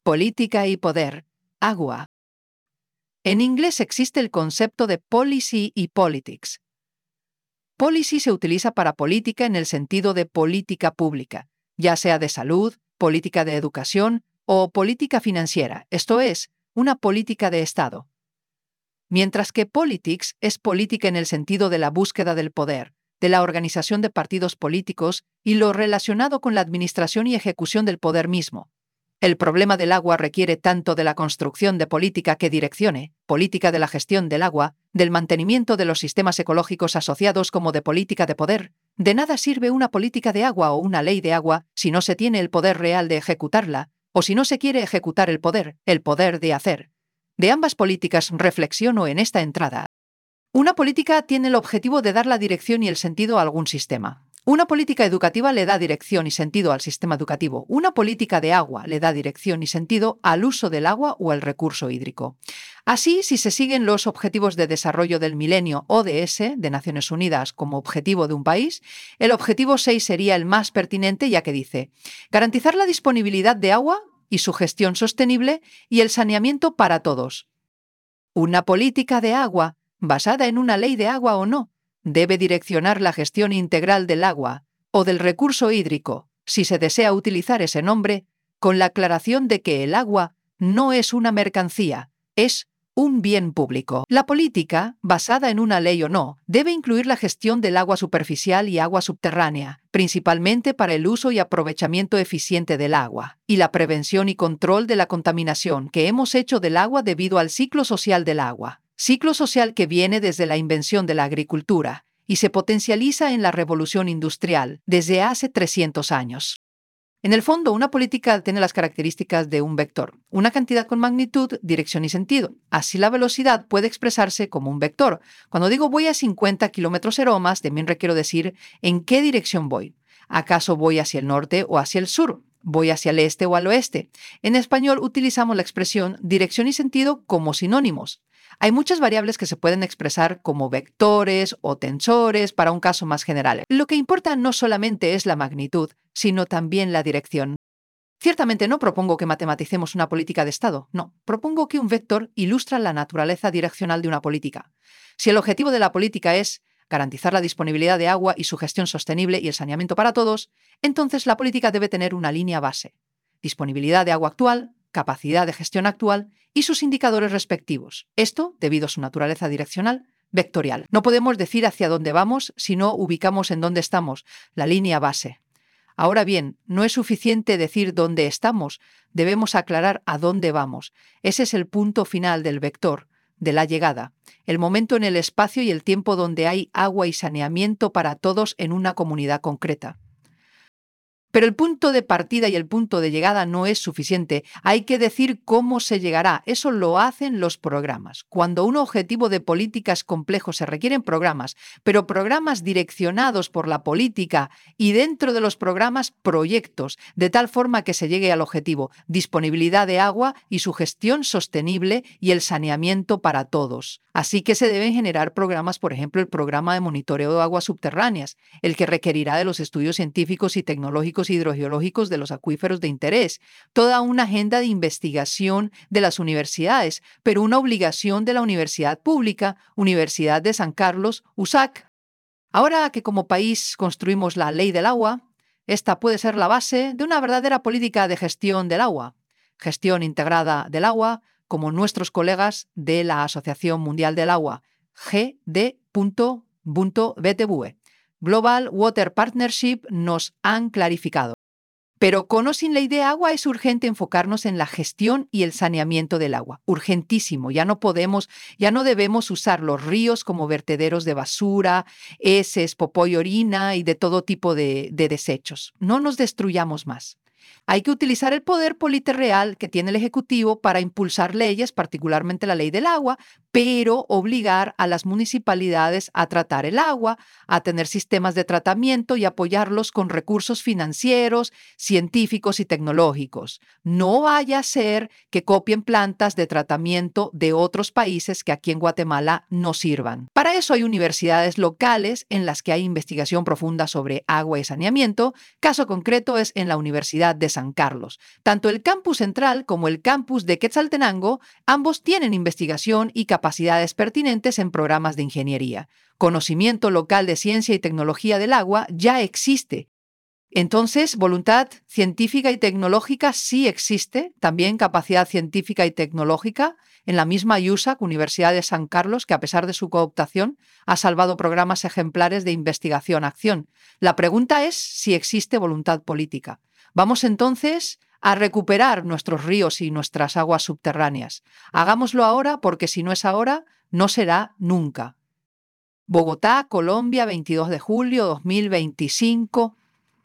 Política y poder. Agua. En inglés existe el concepto de policy y politics. Policy se utiliza para política en el sentido de política pública, ya sea de salud, política de educación o política financiera, esto es, una política de Estado. Mientras que politics es política en el sentido de la búsqueda del poder, de la organización de partidos políticos y lo relacionado con la administración y ejecución del poder mismo. El problema del agua requiere tanto de la construcción de política que direccione, política de la gestión del agua, del mantenimiento de los sistemas ecológicos asociados como de política de poder. De nada sirve una política de agua o una ley de agua si no se tiene el poder real de ejecutarla, o si no se quiere ejecutar el poder de hacer. De ambas políticas reflexiono en esta entrada. Una política tiene el objetivo de dar la dirección y el sentido a algún sistema. Una política educativa le da dirección y sentido al sistema educativo. Una política de agua le da dirección y sentido al uso del agua o al recurso hídrico. Así, si se siguen los Objetivos de Desarrollo del Milenio ODS de Naciones Unidas como objetivo de un país, el objetivo 6 sería el más pertinente, ya que dice: garantizar la disponibilidad de agua y su gestión sostenible y el saneamiento para todos. Una política de agua, basada en una ley de agua o no, debe direccionar la gestión integral del agua o del recurso hídrico, si se desea utilizar ese nombre, con la aclaración de que el agua no es una mercancía, es un bien público. La política, basada en una ley o no, debe incluir la gestión del agua superficial y agua subterránea, principalmente para el uso y aprovechamiento eficiente del agua, y la prevención y control de la contaminación que hemos hecho del agua debido al ciclo social del agua. Ciclo social que viene desde la invención de la agricultura y se potencializa en la revolución industrial desde hace 300 años. En el fondo, una política tiene las características de un vector, una cantidad con magnitud, dirección y sentido. Así la velocidad puede expresarse como un vector. Cuando digo voy a 50 kilómetros o más, también requiero decir en qué dirección voy. ¿Acaso voy hacia el norte o hacia el sur? ¿Voy hacia el este o al oeste? En español utilizamos la expresión dirección y sentido como sinónimos. Hay muchas variables que se pueden expresar como vectores o tensores para un caso más general. Lo que importa no solamente es la magnitud, sino también la dirección. Ciertamente no propongo que matematicemos una política de Estado, no. Propongo que un vector ilustra la naturaleza direccional de una política. Si el objetivo de la política es garantizar la disponibilidad de agua y su gestión sostenible y el saneamiento para todos, entonces la política debe tener una línea base: disponibilidad de agua actual, capacidad de gestión actual y sus indicadores respectivos. Esto, debido a su naturaleza direccional, vectorial. No podemos decir hacia dónde vamos si no ubicamos en dónde estamos, la línea base. Ahora bien, no es suficiente decir dónde estamos, debemos aclarar a dónde vamos. Ese es el punto final del vector, de la llegada, el momento en el espacio y el tiempo donde hay agua y saneamiento para todos en una comunidad concreta. Pero el punto de partida y el punto de llegada no es suficiente. Hay que decir cómo se llegará. Eso lo hacen los programas. Cuando un objetivo de políticas complejo se requieren programas, pero programas direccionados por la política y dentro de los programas proyectos, de tal forma que se llegue al objetivo: disponibilidad de agua y su gestión sostenible y el saneamiento para todos. Así que se deben generar programas, por ejemplo, el programa de monitoreo de aguas subterráneas, el que requerirá de los estudios científicos y tecnológicos hidrogeológicos de los acuíferos de interés, toda una agenda de investigación de las universidades, pero una obligación de la universidad pública, Universidad de San Carlos, USAC. Ahora que como país construimos la ley del agua, esta puede ser la base de una verdadera política de gestión del agua, gestión integrada del agua, como nuestros colegas de la Asociación Mundial del Agua, GD.BTV, Global Water Partnership, nos han clarificado. Pero con o sin ley de agua es urgente enfocarnos en la gestión y el saneamiento del agua. Urgentísimo. Ya no debemos usar los ríos como vertederos de basura, heces, popó y orina y de todo tipo de desechos. No nos destruyamos más. Hay que utilizar el poder político real que tiene el Ejecutivo para impulsar leyes, particularmente la ley del agua, pero obligar a las municipalidades a tratar el agua, a tener sistemas de tratamiento y apoyarlos con recursos financieros, científicos y tecnológicos. No vaya a ser que copien plantas de tratamiento de otros países que aquí en Guatemala no sirvan. Para eso hay universidades locales en las que hay investigación profunda sobre agua y saneamiento. Caso concreto es en la Universidad Universidad de San Carlos. Tanto el campus central como el campus de Quetzaltenango, ambos tienen investigación y capacidades pertinentes en programas de ingeniería. Conocimiento local de ciencia y tecnología del agua ya existe. Entonces, voluntad científica y tecnológica sí existe, también capacidad científica y tecnológica en la misma USAC, Universidad de San Carlos, que a pesar de su cooptación ha salvado programas ejemplares de investigación-acción. La pregunta es si existe voluntad política. Vamos entonces a recuperar nuestros ríos y nuestras aguas subterráneas. Hagámoslo ahora porque si no es ahora, no será nunca. Bogotá, Colombia, 22 de julio 2025.